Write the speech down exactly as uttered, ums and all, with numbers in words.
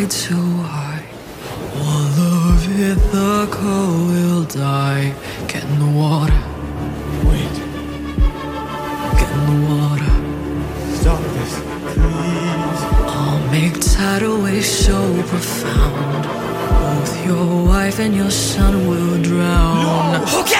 too high. All of it, the coal will die. Get in the water. Wait. Get in the water. Stop this, please. I'll make tidal waves so profound. Both your wife and your son will drown. No! Okay.